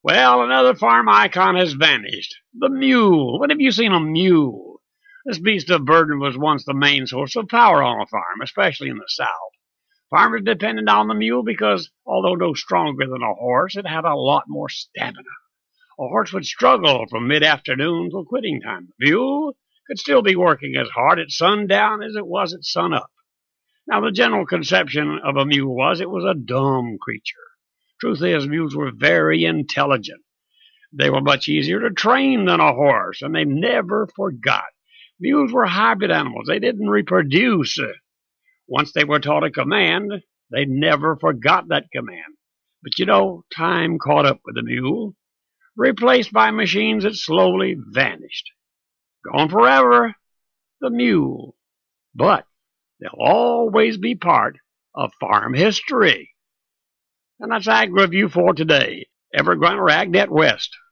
Well, another farm icon has vanished. The mule. When have you seen a mule? This beast of burden was once the main source of power on a farm, especially in the South. Farmers depended on the mule because, although no stronger than a horse, it had a lot more stamina. A horse would struggle from mid-afternoon till quitting time. The mule could still be working as hard at sundown as it was at sunup. Now, the general conception of a mule was it was a dumb creature. Truth is, mules were very intelligent. They were much easier to train than a horse, and they never forgot. Mules were hybrid animals. They didn't reproduce. Once they were taught a command, they never forgot that command. But time caught up with the mule, replaced by machines that slowly vanished. Gone forever, the mule. But they'll always be part of farm history. And that's Ag Review for today. Evergrande or AgNet West.